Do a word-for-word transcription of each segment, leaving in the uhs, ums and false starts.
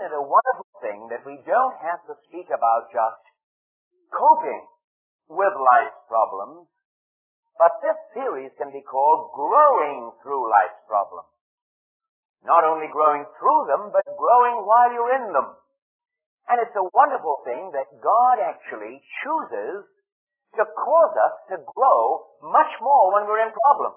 it a wonderful thing that we don't have to speak about just coping with life's problems, but this series can be called Growing Through Life's Problems. Not only growing through them, but growing while you're in them. And it's a wonderful thing that God actually chooses to cause us to grow much more when we're in problems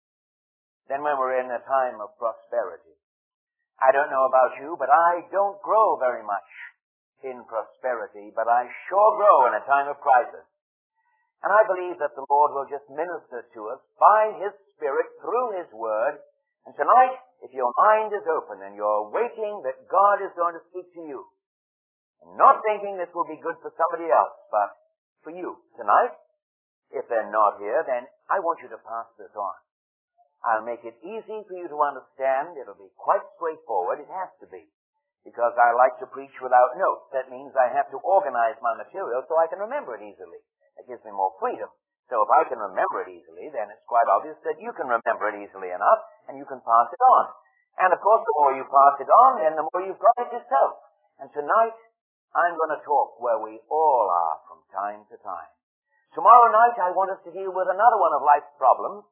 than when we're in a time of prosperity. I don't know about you, but I don't grow very much in prosperity, but I sure grow in a time of crisis. And I believe that the Lord will just minister to us by His Spirit through His Word. And tonight, if your mind is open and you're waiting that God is going to speak to you, and not thinking this will be good for somebody else, but for you tonight, if they're not here, then I want you to pass this on. I'll make it easy for you to understand. It'll be quite straightforward. It has to be. Because I like to preach without notes. That means I have to organize my material so I can remember it easily. It gives me more freedom. So if I can remember it easily, then it's quite obvious that you can remember it easily enough, and you can pass it on. And of course, the more you pass it on, then the more you've got it yourself. And tonight, I'm going to talk where we all are from time to time. Tomorrow night, I want us to deal with another one of life's problems.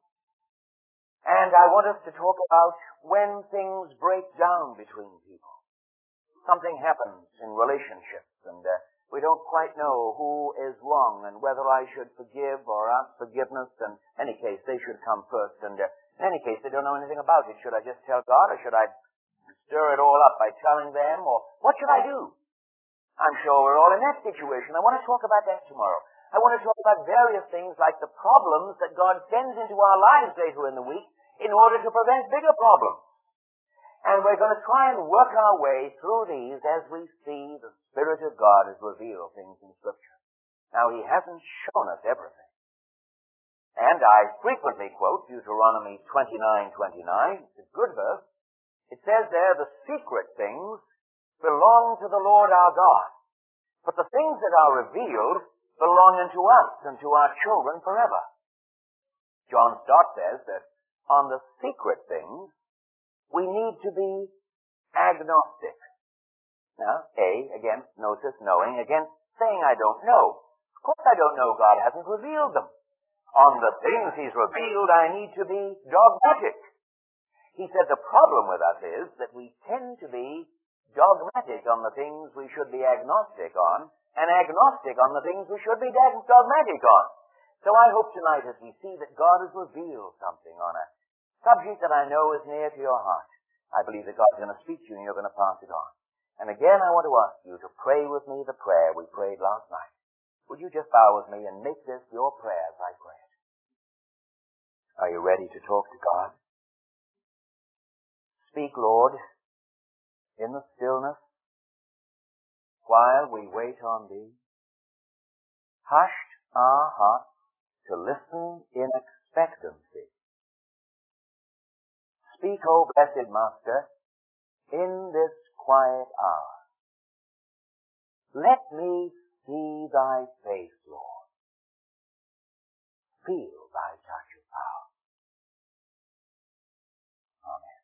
And I want us to talk about when things break down between people. Something happens in relationships, and uh, we don't quite know who is wrong and whether I should forgive or ask forgiveness. And in any case, they should come first. And uh, in any case, they don't know anything about it. Should I just tell God, or should I stir it all up by telling them? Or what should I do? I'm sure we're all in that situation. I want to talk about that tomorrow. I want to talk about various things like the problems that God sends into our lives later in the week in order to prevent bigger problems. And we're going to try and work our way through these as we see the Spirit of God has revealed things in Scripture. Now, He hasn't shown us everything. And I frequently quote Deuteronomy twenty-nine twenty-nine. It's a good verse. It says there, the secret things belong to the Lord our God, but the things that are revealed belong unto us and to our children forever. John Stott says that on the secret things, we need to be agnostic. Now, A, against gnosis, knowing, against saying I don't know. Of course I don't know. God hasn't revealed them. On the things He's revealed, I need to be dogmatic. He said the problem with us is that we tend to be dogmatic on the things we should be agnostic on, and agnostic on the things we should be dogmatic on. So I hope tonight, as we see that God has revealed something on a subject that I know is near to your heart, I believe that God's going to speak to you and you're going to pass it on. And again, I want to ask you to pray with me the prayer we prayed last night. Would you just bow with me and make this your prayer as I pray it? Are you ready to talk to God? Speak, Lord, in the stillness, while we wait on Thee. Hushed our hearts to listen in expectancy. Speak, O blessed Master, in this quiet hour. Let me see Thy face, Lord. Feel Thy touch of power. Amen.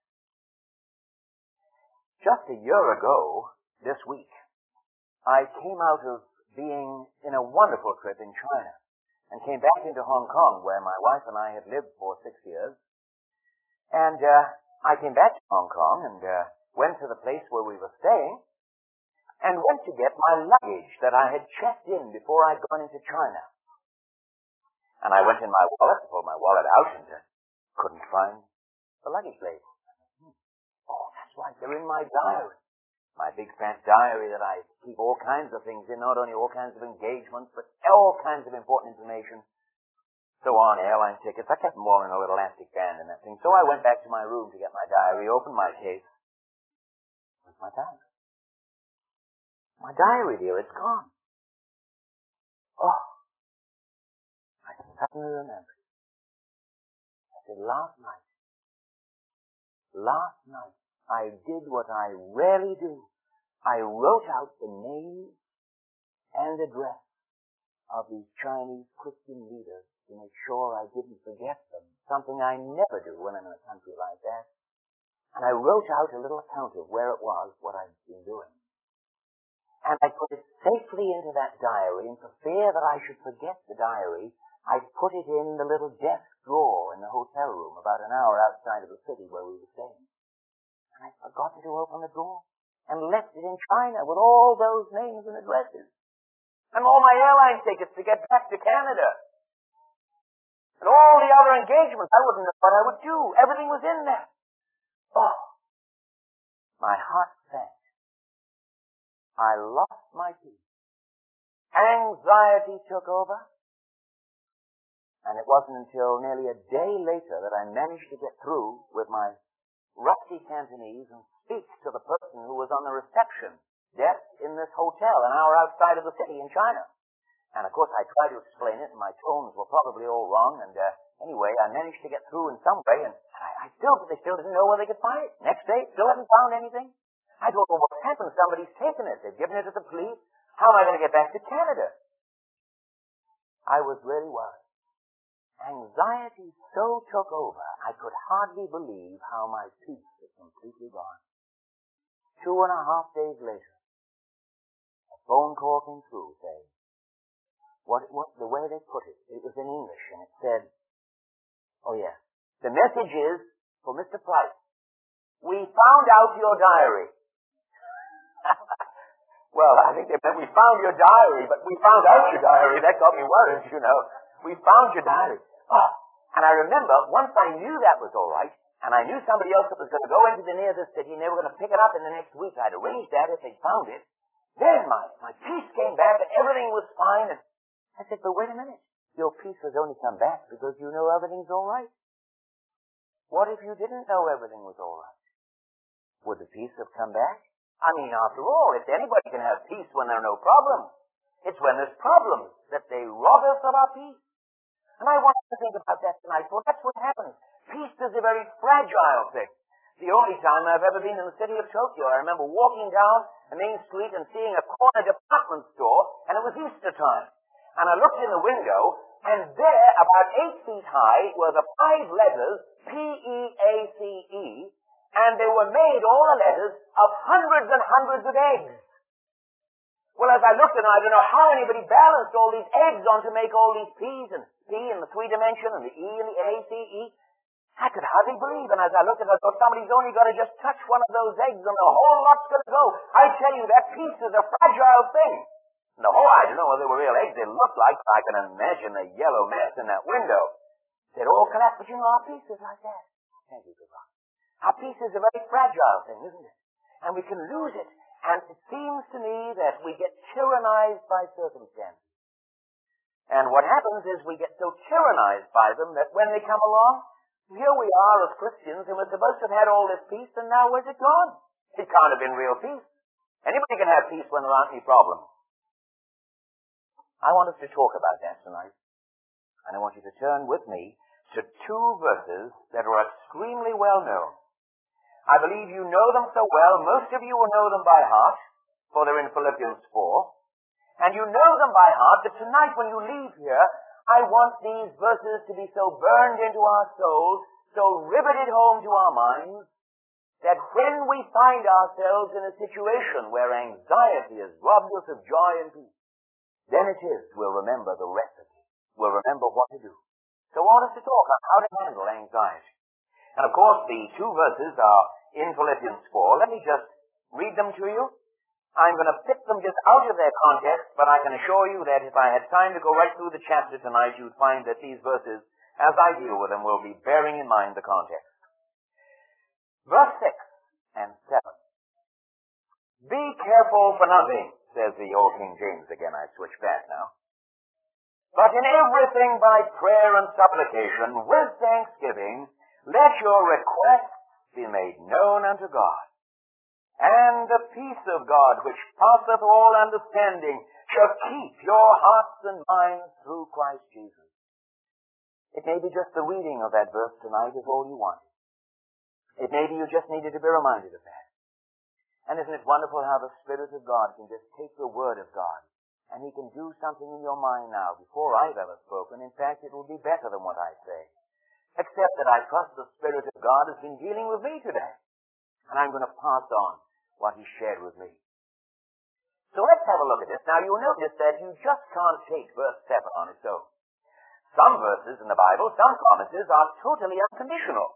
Just a year ago, this week, I came out of being in a wonderful trip in China and came back into Hong Kong, where my wife and I had lived for six years. And uh, I came back to Hong Kong and uh, went to the place where we were staying and went to get my luggage that I had checked in before I'd gone into China. And I went in my wallet, pulled my wallet out, and uh, couldn't find the luggage label. Hmm. Oh, that's right, they're in my diary. My big fat diary that I keep all kinds of things in, not only all kinds of engagements, but all kinds of important information. So on, airline tickets. I kept them all in a little elastic band and that thing. So I went back to my room to get my diary, opened my case. Where's my diary? My diary, dear, it's gone. Oh, I suddenly remembered. I said, last night, last night, I did what I rarely do. I wrote out the names and address of these Chinese Christian leaders to make sure I didn't forget them, something I never do when I'm in a country like that. And I wrote out a little account of where it was, what I'd been doing. And I put it safely into that diary, and for fear that I should forget the diary, I put it in the little desk drawer in the hotel room about an hour outside of the city where we were staying. And I'd forgotten to open the drawer and left it in China with all those names and addresses. And all my airline tickets to get back to Canada. And all the other engagements. I wouldn't know what I would do. Everything was in there. Oh, my heart sank. I lost my peace. Anxiety took over. And it wasn't until nearly a day later that I managed to get through with my rusty Cantonese and speak to the person who was on the reception desk in this hotel an hour outside of the city in China. And of course I tried to explain it, and my tones were probably all wrong, and uh, anyway, I managed to get through in some way, and I, I still, they still didn't know where they could find it. Next day, still haven't found anything. I thought, well, what's happened? Somebody's taken it. They've given it to the police. How am I going to get back to Canada? I was really worried. Anxiety so took over, I could hardly believe how my peace was completely gone. Two and a half days later, a phone call came through saying, what, what, the way they put it, it was in English, and it said, oh yeah, the message is for Mister Price. We found out your diary. Well, I think they meant we found your diary, but we found out your diary. That got me worried, you know. We found your diary. Oh, and I remember once I knew that was all right, and I knew somebody else that was going to go into the near the city, and they were going to pick it up in the next week. I'd arranged that if they found it. Then my, my peace came back, and everything was fine. And I said, but wait a minute. Your peace has only come back because you know everything's all right. What if you didn't know everything was all right? Would the peace have come back? I mean, after all, if anybody can have peace when there are no problems, it's when there's problems that they rob us of our peace. And I want to think about that tonight. Well, that's what happens. Peace is a very fragile thing. The only time I've ever been in the city of Tokyo, I remember walking down a main street and seeing a corner department store, and it was Easter time. And I looked in the window, and there, about eight feet high, were the five letters P E A C E, and they were made, all the letters, of hundreds and hundreds of eggs. Well, as I looked at it, I don't know how anybody balanced all these eggs on to make all these P's and P in the three dimension and the E and the A, C, E. I could hardly believe, and as I looked at it, I thought somebody's only got to just touch one of those eggs and the whole lot's going to go. I tell you, that piece is a fragile thing. And the whole, I don't know whether they were real eggs. They looked like, I can imagine the yellow mess in that window. They'd all collapse, but you know, our peace is like that. Thank you, goodbye. Our peace is a very fragile thing, isn't it? And we can lose it. And it seems to me that we get tyrannized by circumstances. And what happens is we get so tyrannized by them that when they come along, here we are as Christians, and we're supposed to have had all this peace, and now where's it gone? It can't have been real peace. Anybody can have peace when there aren't any problems. I want us to talk about that tonight. And I want you to turn with me to two verses that are extremely well known. I believe you know them so well, most of you will know them by heart, for they're in Philippians four. And you know them by heart, that tonight when you leave here, I want these verses to be so burned into our souls, so riveted home to our minds, that when we find ourselves in a situation where anxiety has robbed us of joy and peace, then it is we'll remember the recipe. We'll remember what to do. So I want us to talk on how to handle anxiety. And of course, the two verses are in Philippians four. Let me just read them to you. I'm going to pick them just out of their context, but I can assure you that if I had time to go right through the chapter tonight, you'd find that these verses, as I deal with them, will be bearing in mind the context. Verse six and seven. Be careful for nothing, says the old King James again. I switch back now. But in everything by prayer and supplication, with thanksgiving, let your requests be made known unto God. And the peace of God, which passeth all understanding, shall keep your hearts and minds through Christ Jesus. It may be just the reading of that verse tonight is all you wanted. It may be you just needed to be reminded of that. And isn't it wonderful how the Spirit of God can just take the Word of God, and He can do something in your mind now before I've ever spoken. In fact, it will be better than what I say. Except that I trust the Spirit of God has been dealing with me today. And I'm going to pass on what He shared with me. So let's have a look at this. Now you notice that you just can't take verse seven on its own. Some verses in the Bible, some promises are totally unconditional.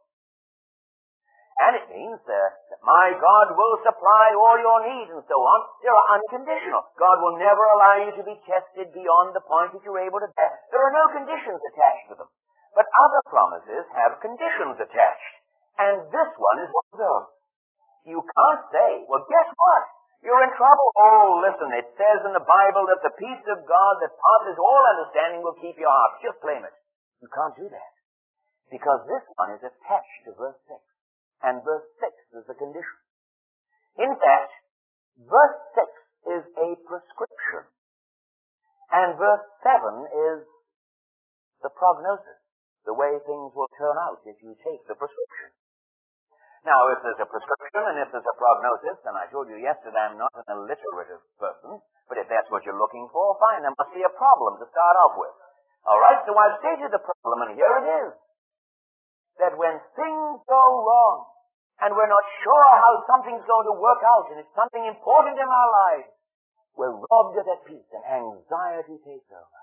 And it means uh, that my God will supply all your needs and so on. They are unconditional. God will never allow you to be tested beyond the point that you're able to bear. There are no conditions attached to them. But other promises have conditions attached. And this one is one of those. You can't say, well, guess what? You're in trouble. Oh, listen, it says in the Bible that the peace of God that passes all understanding will keep your heart. Just claim it. You can't do that. Because this one is attached to verse six. And verse six is the condition. In fact, verse six is a prescription. And verse seven is the prognosis, the way things will turn out if you take the prescription. Now, if there's a prescription and if there's a prognosis, and I told you yesterday I'm not an alliterative person, but if that's what you're looking for, fine, there must be a problem to start off with. All right, so I've stated the problem, and here it is. That when things go wrong, and we're not sure how something's going to work out, and it's something important in our lives, we're robbed of that peace, and anxiety takes over.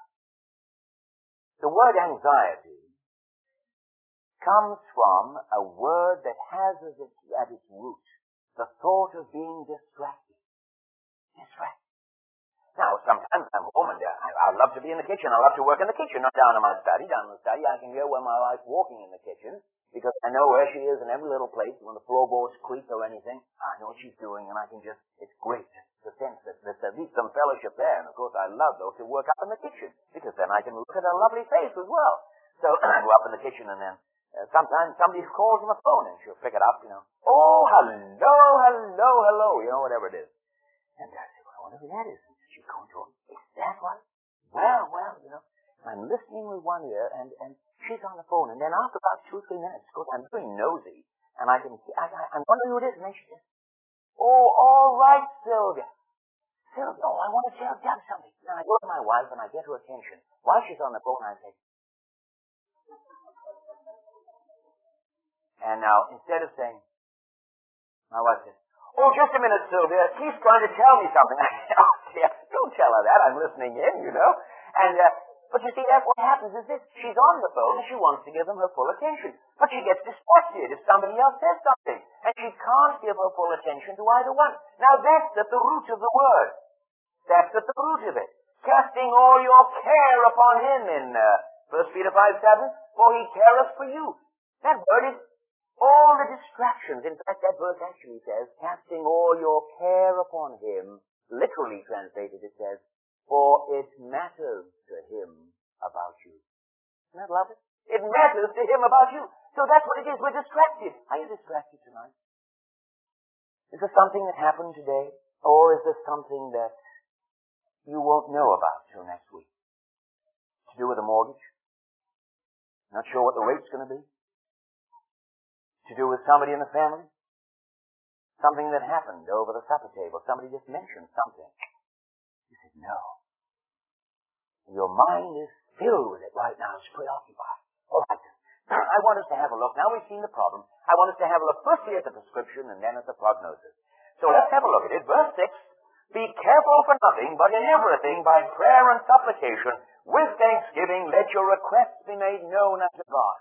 The word anxiety comes from a word that has as its, at its root the thought of being distracted. Distracted. Now, sometimes I'm home and uh, I, I love to be in the kitchen. I love to work in the kitchen, not down in my study. Down in the study, I can hear when my wife's walking in the kitchen because I know where she is in every little place. When the floorboards creak or anything, I know what she's doing, and I can just, it's great. The sense that there's at least some fellowship there. And, of course, I love, though, to work up in the kitchen because then I can look at her lovely face as well. So I go up in the kitchen, and then uh, sometimes somebody calls on the phone, and she'll pick it up, you know. Oh, hello, hello, hello, you know, whatever it is. And I say, well, I wonder who that is. She's going to, is that one? Well, well, you know, I'm listening with one ear, and, and she's on the phone, and then after about two or three minutes, of course, I'm very nosy, and I can, I, I, I'm wondering who it is, and then she says, oh, all right, Sylvia. Sylvia, oh, I want to tell you something. Now, I go to my wife, and I get her attention. While she's on the phone, I say, and now, instead of saying, my wife says, oh, just a minute, Sylvia, he's trying to tell me something. I say, oh, dear, don't tell her that, I'm listening in, you know. And, uh, but you see, that's what happens is this. She's on the phone and she wants to give him her full attention. But she gets distracted if somebody else says something. And she can't give her full attention to either one. Now that's at the root of the word. That's at the root of it. Casting all your care upon him in uh, First Peter five seven, for he careth for you. That word is all the distractions. In fact, that verse actually says, casting all your care upon him. Literally translated, it says, for it matters to him about you. Isn't that lovely? It matters to him about you. So that's what it is. We're distracted. Are you distracted tonight? Is there something that happened today? Or is there something that you won't know about till next week? To do with a mortgage? Not sure what the rate's going to be? To do with somebody in the family? Something that happened over the supper table. Somebody just mentioned something. You said, no. Your mind is filled with it right now. It's preoccupied. All right. I want us to have a look. Now we've seen the problem. I want us to have a look firstly at the prescription and then at the prognosis. So let's have a look at it. Verse six. Be careful for nothing, but in everything by prayer and supplication, with thanksgiving, let your requests be made known unto God.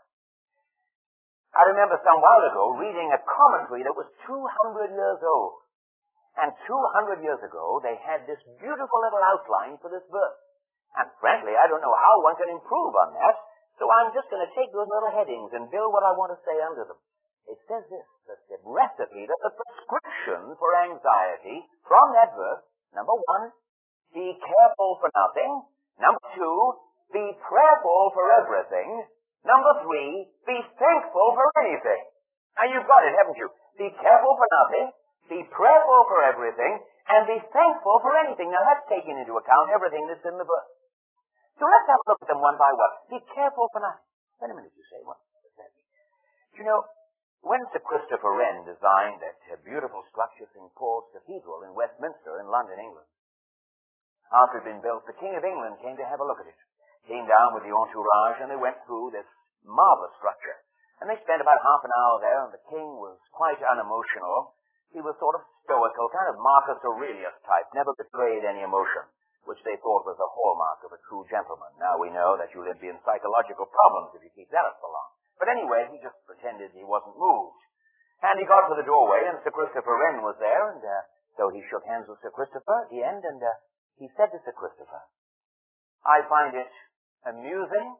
I remember some while ago reading a commentary that was two hundred years old. And two hundred years ago, they had this beautiful little outline for this verse. And frankly, I don't know how one can improve on that, so I'm just going to take those little headings and build what I want to say under them. It says this, that the recipe, that the prescription for anxiety from that verse, number one, be careful for nothing. Number two, be prayerful for everything. Number three, be thankful for anything. Now you've got it, haven't you? Be careful for nothing, be prayerful for everything, and be thankful for anything. Now that's taking into account everything that's in the verse. So let's have a look at them one by one. Be careful for nothing. Wait a minute, you say, what does that mean? You know, when Sir Christopher Wren designed that uh, beautiful structure, Saint Paul's Cathedral in Westminster in London, England, after it had been built, the King of England came to have a look at it. Came down with the entourage, and they went through this marvelous structure. And they spent about half an hour there, and the king was quite unemotional. He was sort of stoical, kind of Marcus Aurelius type, never betrayed any emotion, which they thought was a hallmark of a true gentleman. Now we know that you'll be in psychological problems if you keep that up for long. But anyway, he just pretended he wasn't moved. And he got to the doorway, and Sir Christopher Wren was there, and uh, so he shook hands with Sir Christopher at the end, and uh, he said to Sir Christopher, "I find it amusing,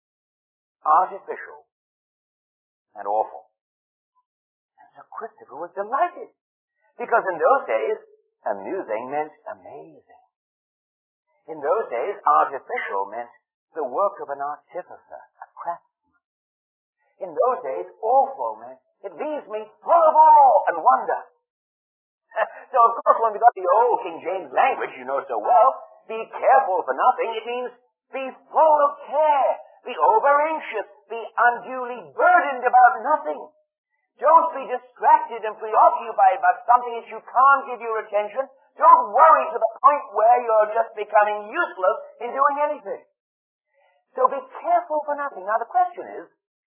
artificial, and awful." And Sir Christopher was delighted, because in those days, amusing meant amazing. In those days, artificial meant the work of an artificer, a craftsman. In those days, awful meant it leaves me full of awe and wonder. So, of course, when we got the old King James language, you know so well, be careful for nothing, it means be full of care, be over-anxious, be unduly burdened about nothing. Don't be distracted and preoccupied by something that you can't give your attention. Don't worry to the point where you're just becoming useless in doing anything. So be careful for nothing. Now, the question is,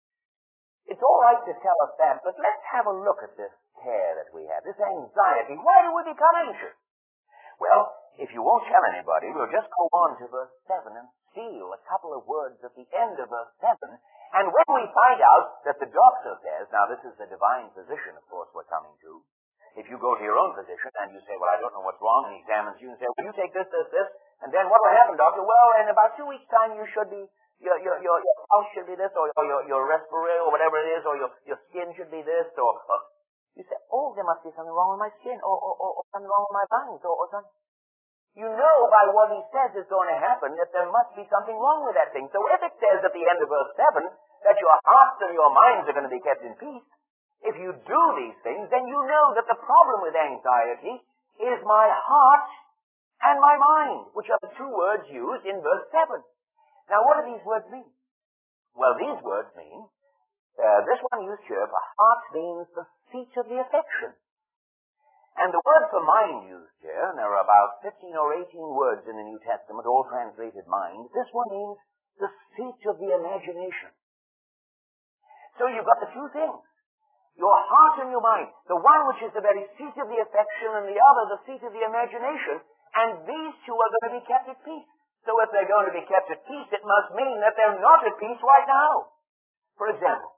it's all right to tell us that, but let's have a look at this care that we have, this anxiety. Why do we become anxious? Well, if you won't tell anybody, we'll just go on to verse seven and seal a couple of words at the end of verse seven. And when we find out that the doctor says, now this is the divine physician, of course, we're coming to. If you go to your own physician and you say, well, I don't know what's wrong, and he examines you and says, well, you take this, this, this, and then what will happen, doctor? Well, in about two weeks' time, you should be Your, your, your, your pulse should be this, or, or your, your respiratory, or whatever it is, or your, your skin should be this, or, or you say, oh, there must be something wrong with my skin, or, or, or, or something wrong with my lungs, or, or something. You know by what he says is going to happen that there must be something wrong with that thing. So if it says at the end of verse seven that your hearts and your minds are going to be kept in peace, if you do these things, then you know that the problem with anxiety is my heart and my mind, which are the two words used in verse seven. Now, what do these words mean? Well, these words mean, uh, this one used here for heart means the seat of the affection. And the word for mind used here, and there are about fifteen or eighteen words in the New Testament, all translated mind, this one means the seat of the imagination. So you've got the two things, your heart and your mind, the one which is the very seat of the affection and the other the seat of the imagination, and these two are going to be kept at peace. So if they're going to be kept at peace, it must mean that they're not at peace right now. For example,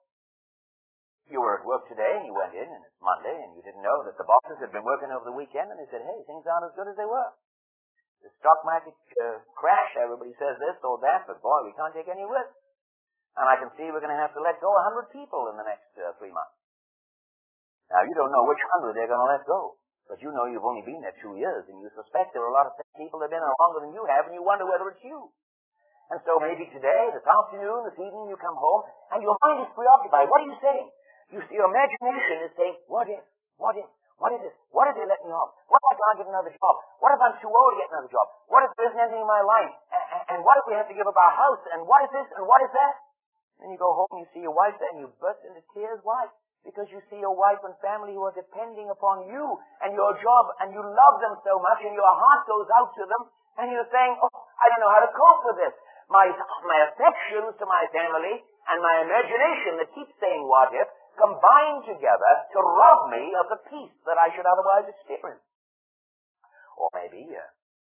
you were at work today and you went in and it's Monday and you didn't know that the bosses had been working over the weekend and they said, hey, things aren't as good as they were. The stock market uh, crash, everybody says this or that, but boy, we can't take any risk. And I can see we're going to have to let go a hundred people in the next uh, three months. Now, you don't know which hundred they're going to let go. But you know you've only been there two years, and you suspect there are a lot of people that have been there longer than you have, and you wonder whether it's you. And so maybe today, this afternoon, this evening, you come home, and your mind is preoccupied. What are you saying? You, your imagination is saying, what if, what if, what if this? What if they let me off? What if I can't get another job? What if I'm too old to get another job? What if there isn't anything in my life? And, and, and what if we have to give up our house? And what if this, and what if that? Then you go home, you see your wife there, and you burst into tears. Why? Because you see your wife and family who are depending upon you and your job, and you love them so much, and your heart goes out to them, and you're saying, oh, I don't know how to cope with this. My, my affections to my family and my imagination that keeps saying what if combine together to rob me of the peace that I should otherwise experience. Or maybe, uh,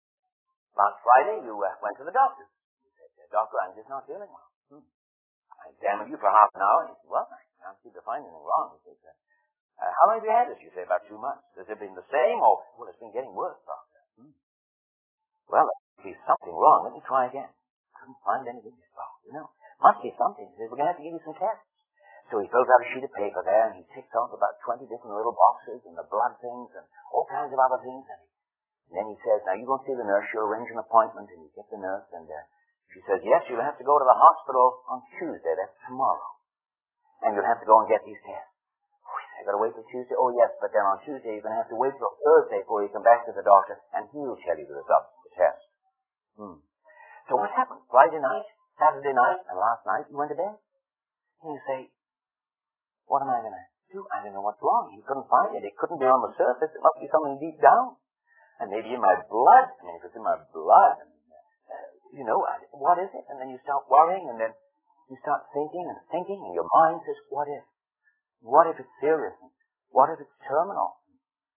last Friday you uh, went to the doctor. You said, doctor, I'm just not feeling well. Hmm. I examined you for half an hour, and you said, well, I can't seem to find anything wrong. He says, uh, how long have you had this? You say, about two months. Has it been the same, or, well, it's been getting worse, doctor. Hmm. Well, there must be something wrong. Let me try again. Couldn't find anything wrong. You know, must be something. He says, we're going to have to give you some tests. So he fills out a sheet of paper there, and he ticks off about twenty different little boxes, and the blood things, and all kinds of other things. And, he, and then he says, now you go and see the nurse. She'll arrange an appointment, and you get the nurse, and uh, she says, yes, you'll have to go to the hospital on Tuesday. That's tomorrow. And you'll have to go and get these tests. Oh, I've got to wait till Tuesday? Oh, yes, but then on Tuesday you're going to have to wait till Thursday before you come back to the doctor, and he'll tell you the results of the test. Hmm. So what happened? Friday night, Saturday night, and last night you went to bed? And you say, what am I going to do? I don't know what's wrong. You couldn't find it. It couldn't be on the surface. It must be something deep down. And maybe in my blood. I mean, if it's in my blood, uh, you know, what is it? And then you start worrying, and then you start thinking and thinking, and your mind says, what if? What if it's serious? What if it's terminal?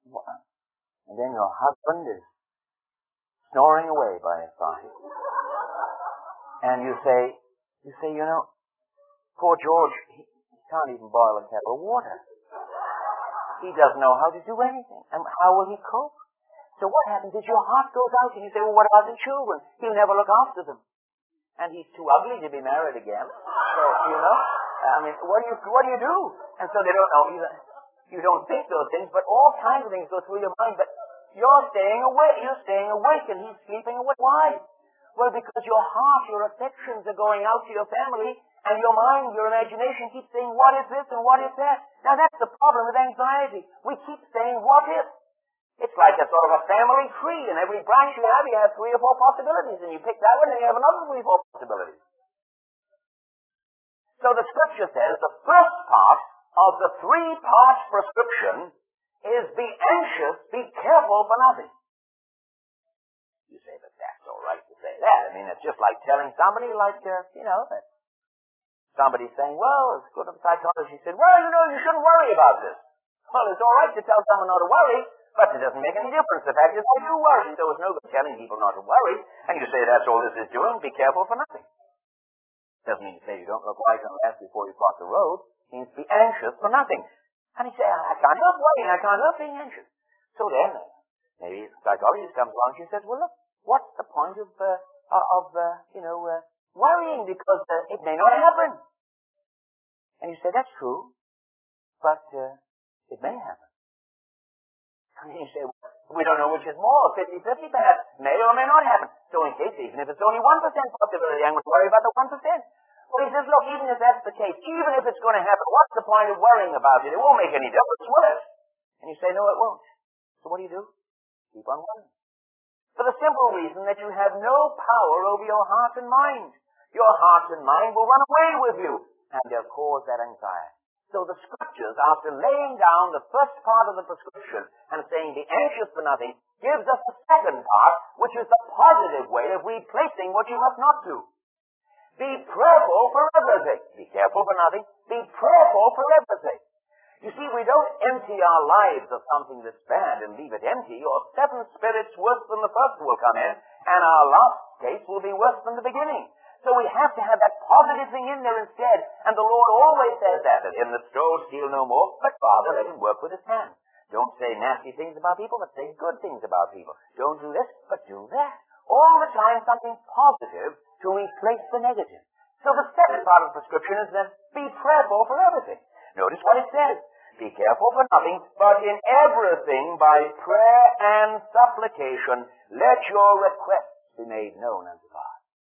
And then your husband is snoring away by his side. And you say, you say, you know, poor George, he, he can't even boil a kettle of water. He doesn't know how to do anything. And how will he cope? So what happens is your heart goes out and you say, well, what about the children? He'll never look after them. And he's too ugly to be married again. So, you know, I mean, what do you, what do you do? And so they don't know either. You don't think those things, but all kinds of things go through your mind. But you're staying awake. You're staying awake and he's sleeping awake. Why? Well, because your heart, your affections are going out to your family, and your mind, your imagination keeps saying, what is this and what is that? Now that's the problem with anxiety. We keep saying, what if? It's like a sort of a family tree, and every branch you have, you have three or four possibilities, and you pick that one, and you have another three or four possibilities. So the scripture says the first part of the three-part prescription is be anxious, be careful for nothing. You say, but that's all right to say that. I mean, it's just like telling somebody, like, uh, you know, that somebody's saying, well, it's good of a psychologist. He said, well, you know, you shouldn't worry about this. Well, it's all right to tell someone not to worry, but it doesn't make any difference. The fact is, I do worry, so it's no good telling people not to worry. And you say, that's all this is doing, be careful for nothing. Doesn't mean to say you don't look right and left before you cross the road. It means be anxious for nothing. And he said, I can't help worrying, I can't help being anxious. So then, maybe a psychologist comes along and she says, well, look, what's the point of, uh, of uh, you know, uh, worrying? Because uh, it may not happen. And you say, that's true, but uh, it may happen. And you say, well, we don't know which is more, fifty-fifty perhaps, may or may not happen. So in case, even if it's only one percent possibility, I'm going to worry about the one percent. Well, he says, look, even if that's the case, even if it's going to happen, what's the point of worrying about it? It won't make any difference, will it? And you say, no, it won't. So what do you do? Keep on worrying. For the simple reason that you have no power over your heart and mind. Your heart and mind will run away with you, and they'll cause that anxiety. So the scriptures, after laying down the first part of the prescription and saying be anxious for nothing, gives us the second part, which is the positive way of replacing what you must not do. Be prayerful for everything. Be careful for nothing. Be prayerful for everything. You see, we don't empty our lives of something that's bad and leave it empty, or seven spirits worse than the first will come in, and our last case will be worse than the beginning. So we have to have that positive thing in there instead. And the Lord always says that, that him that stole, steal no more, but rather let him work with his hands. Don't say nasty things about people, but say good things about people. Don't do this, but do that. All the time something positive to replace the negative. So the second part of the prescription is then be prayerful for everything. Notice what it says. Be careful for nothing, but in everything by prayer and supplication let your requests be made known unto God.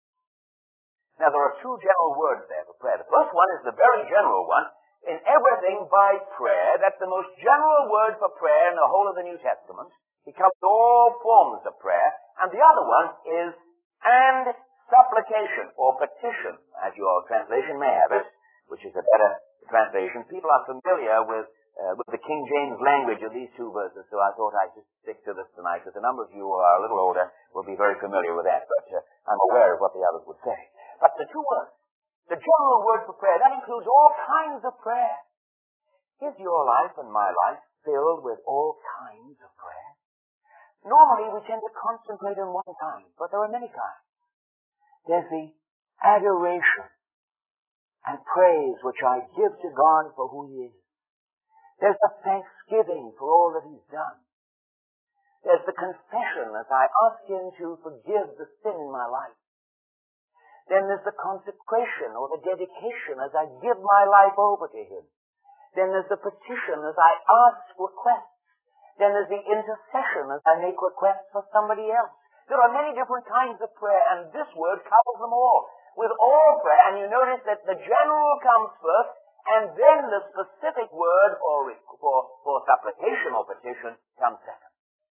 Now, there are two general words there for prayer. The first one is the very general one. In everything by prayer. That's the most general word for prayer in the whole of the New Testament. It covers all forms of prayer. And the other one is and supplication or petition, as your translation may have it, which is a better translation. People are familiar with uh, with the King James language of these two verses, so I thought I'd just stick to this tonight, because a number of you who are a little older will be very familiar with that, but uh, I'm aware of what the others would say. But the two words, the general word for prayer, that includes all kinds of prayer. Is your life and my life filled with all kinds of prayer? Normally we tend to concentrate on one kind, but there are many kinds. There's the adoration and praise which I give to God for who He is. There's the thanksgiving for all that He's done. There's the confession as I ask Him to forgive the sin in my life. Then there's the consecration or the dedication as I give my life over to Him. Then there's the petition as I ask requests. Then there's the intercession as I make requests for somebody else. There are many different kinds of prayer, and this word covers them all. With all prayer, and you notice that the general comes first, and then the specific word for, for, for supplication or petition comes second.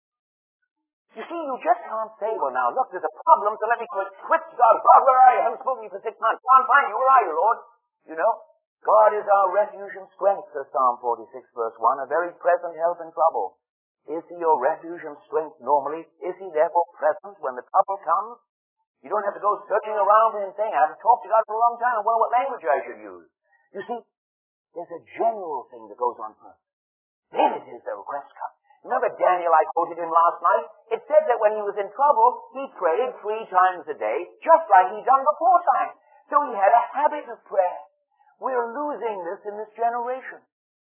You see, you just can't say, well, now, look, there's a problem, so let me quit. Quit, God. God, where are you? I haven't spoken to you for six months. Can't find you. Where are you, Lord? You know, God is our refuge and strength, says Psalm forty-six, verse one, a very present help in trouble. Is He your refuge and strength normally? Is He therefore present when the trouble comes? You don't have to go searching around and saying, I haven't talked to God for a long time, I wonder what language I should use. You see, there's a general thing that goes on first. Then it is the request comes. Remember Daniel, I quoted him last night? It said that when he was in trouble, he prayed three times a day, just like he'd done before time. So he had a habit of prayer. We're losing this in this generation.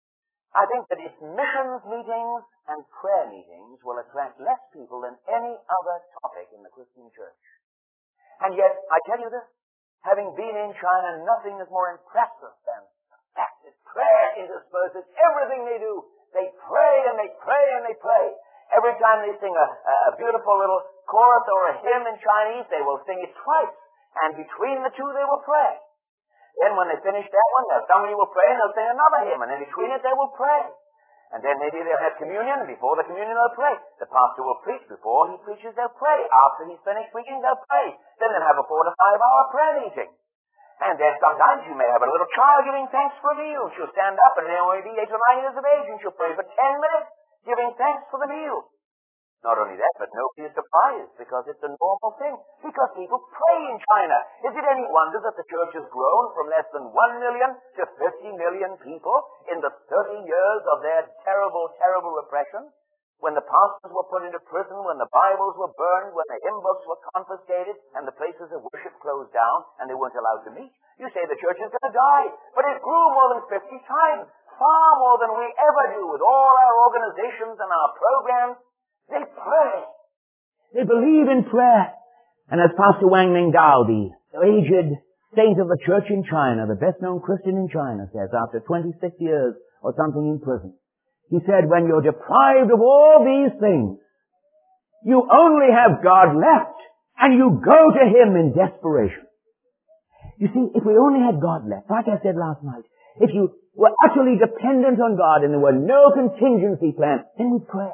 I think that its missions meetings and prayer meetings will attract less people than any other topic in the Christian church. And yet, I tell you this, having been in China, nothing is more impressive than the fact that prayer intersperses everything they do. They pray and they pray and they pray. Every time they sing a, a beautiful little chorus or a hymn in Chinese, they will sing it twice. And between the two, they will pray. Then when they finish that one, somebody will pray and they'll sing another hymn. And in between it, they will pray. And then maybe they'll have communion, and before the communion they'll pray. The pastor will preach. Before he preaches, they'll pray. After he's finished preaching, they'll pray. Then they'll have a four to five hour prayer meeting. And then sometimes you may have a little child giving thanks for a meal. She'll stand up, and they'll only be eight or nine years of age, and she'll pray for ten minutes, giving thanks for the meal. Not only that, but nobody is surprised, because it's a normal thing. Because people pray in China. Is it any wonder that the church has grown from less than one million to fifty million people in the thirty years of their terrible, terrible repression? When the pastors were put into prison, when the Bibles were burned, when the hymn books were confiscated, and the places of worship closed down, and they weren't allowed to meet. You say the church is going to die, but it grew more than fifty times, far more than we ever do with all our organizations and our programs. They pray. They believe in prayer. And as Pastor Wang Mingdao, the aged saint of the church in China, the best-known Christian in China, says, after twenty-six years or something in prison, he said, when you're deprived of all these things, you only have God left, and you go to Him in desperation. You see, if we only had God left, like I said last night, if you were utterly dependent on God and there were no contingency plan, then we'd pray.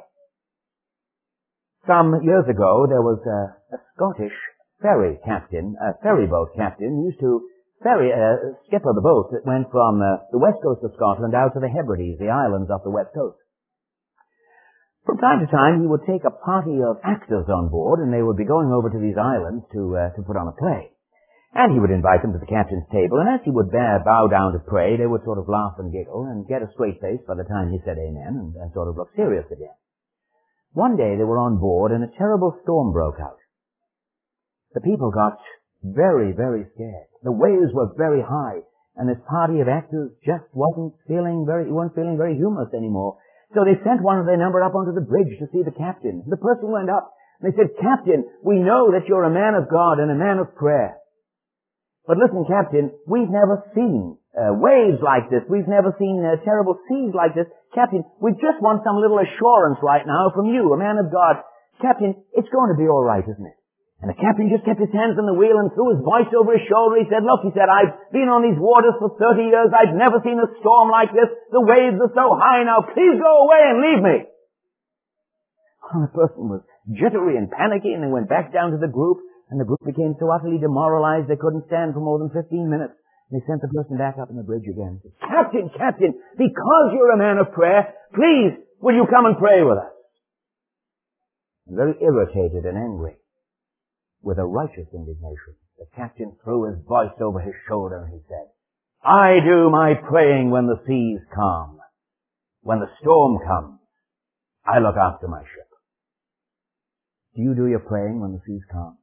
Some years ago, there was a, a Scottish ferry captain, a ferry boat captain, used to ferry, uh, skipper the boat that went from uh, the west coast of Scotland out to the Hebrides, the islands off the west coast. From time to time, he would take a party of actors on board, and they would be going over to these islands to uh, to put on a play. And he would invite them to the captain's table, and as he would bow, bow down to pray, they would sort of laugh and giggle and get a straight face by the time he said amen and, and sort of look serious again. One day they were on board and a terrible storm broke out. The people got very, very scared. The waves were very high, and this party of actors just wasn't feeling very, weren't feeling very humorous anymore. So they sent one of their number up onto the bridge to see the captain. The person went up and they said, "Captain, we know that you're a man of God and a man of prayer. But listen, Captain, we've never seen uh, waves like this. We've never seen uh, terrible seas like this. Captain, we just want some little assurance right now from you, a man of God. Captain, it's going to be all right, isn't it?" And the captain just kept his hands on the wheel and threw his voice over his shoulder. He said, "Look," he said, "I've been on these waters for thirty years. I've never seen a storm like this. The waves are so high now. Please go away and leave me." Well, the person was jittery and panicky, and they went back down to the group, and the group became so utterly demoralized they couldn't stand for more than fifteen minutes. And they sent the person back up on the bridge again. "Captain, Captain, because you're a man of prayer, please, will you come and pray with us?" And very irritated and angry, with a righteous indignation, the captain threw his voice over his shoulder and he said, "I do my praying when the seas calm. When the storm comes, I look after my ship." Do you do your praying when the seas calm?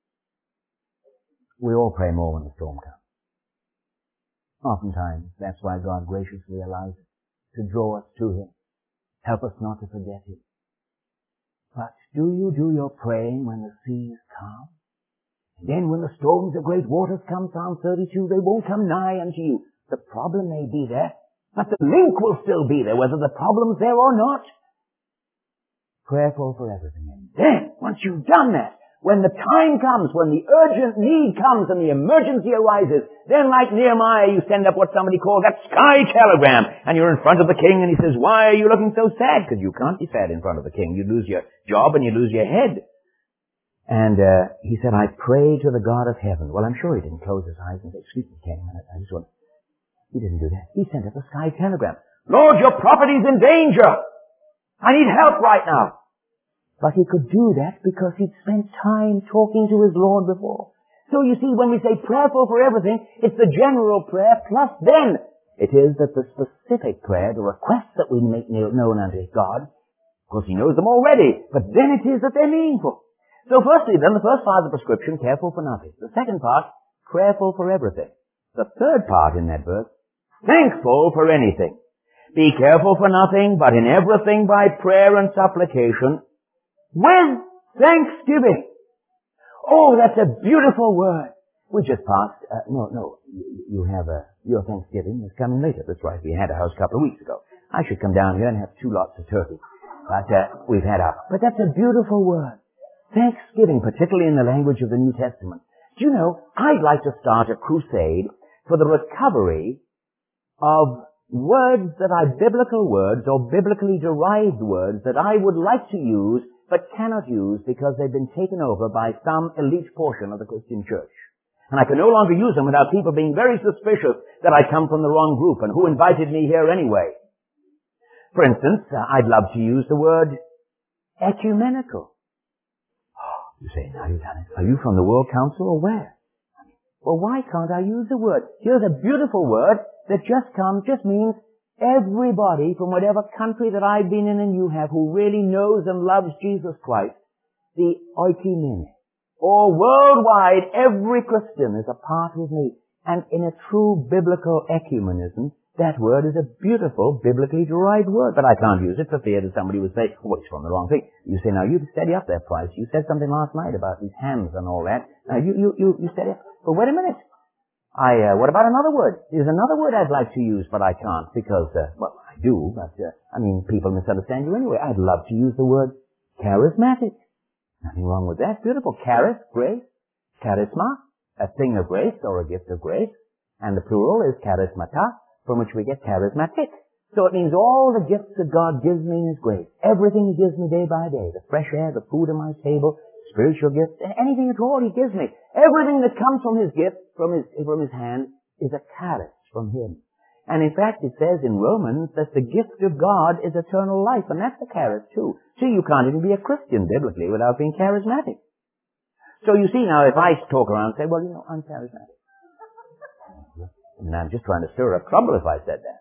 We all pray more when the storm comes. Oftentimes, that's why God graciously allows it, to draw us to Him, help us not to forget Him. But do you do your praying when the seas calm? And then when the storms of great waters come, Psalm thirty-two, they won't come nigh unto you. The problem may be there, but the link will still be there, whether the problem's there or not. Prayerful for everything. And then, once you've done that, when the time comes, when the urgent need comes and the emergency arises, then like Nehemiah, you send up what somebody calls that sky telegram, and you're in front of the king, and he says, "Why are you looking so sad?" Because you can't be sad in front of the king. You lose your job and you lose your head. And uh, he said, "I pray to the God of heaven." Well, I'm sure he didn't close his eyes and say, "Excuse me, King, I just want..." He didn't do that. He sent up a sky telegram. "Lord, your property's in danger. I need help right now." But he could do that because he'd spent time talking to his Lord before. So you see, when we say prayerful for everything, it's the general prayer, plus then it is that the specific prayer, the request that we make known unto God, Of course, he knows them already, but then it is that they're meaningful. So firstly, then, the first part of the prescription, careful for nothing. The second part, prayerful for everything. The third part in that verse, thankful for anything. Be careful for nothing, but in everything by prayer and supplication, with thanksgiving. Oh, that's a beautiful word. We just passed, uh, no, no, you, you have a, your Thanksgiving is coming later. That's right, we had a house a couple of weeks ago. I should come down here and have two lots of turkey. But, uh, we've had our, but that's a beautiful word. Thanksgiving, particularly in the language of the New Testament. Do you know, I'd like to start a crusade for the recovery of words that are biblical words or biblically derived words that I would like to use but cannot use because they've been taken over by some elite portion of the Christian church. And I can no longer use them without people being very suspicious that I come from the wrong group and who invited me here anyway. For instance, uh, I'd love to use the word ecumenical. Oh, you say, now you've done it. Are you from the World Council or where? Well, why can't I use the word? Here's a beautiful word that just comes, just means everybody from whatever country that I've been in and you have who really knows and loves Jesus Christ, the oikumene. Or worldwide, every Christian is a part with me. And in a true biblical ecumenism, that word is a beautiful, biblically derived word. But I can't use it for fear that somebody would say, oh, it's from the wrong thing. You say, now you steady up there, Price. You said something last night about these hams and all that. Now you, you, you, you steady up. But wait a minute. I, uh, what about another word? There's another word I'd like to use, but I can't because, uh, well, I do, but, uh, I mean, people misunderstand you anyway. I'd love to use the word charismatic. Nothing wrong with that. Beautiful. Charis, grace. Charisma, a thing of grace or a gift of grace. And the plural is charismata, from which we get charismatic. So it means all the gifts that God gives me in His grace. Everything He gives me day by day. The fresh air, the food on my table, spiritual gifts, anything at all He gives me. Everything that comes from His gift, from His, from His hand, is a charis from Him. And in fact, it says in Romans that the gift of God is eternal life, and that's a charis too. See, you can't even be a Christian biblically without being charismatic. So you see now, if I talk around and say, well, you know, I'm charismatic. And I'm just trying to stir up trouble if I said that.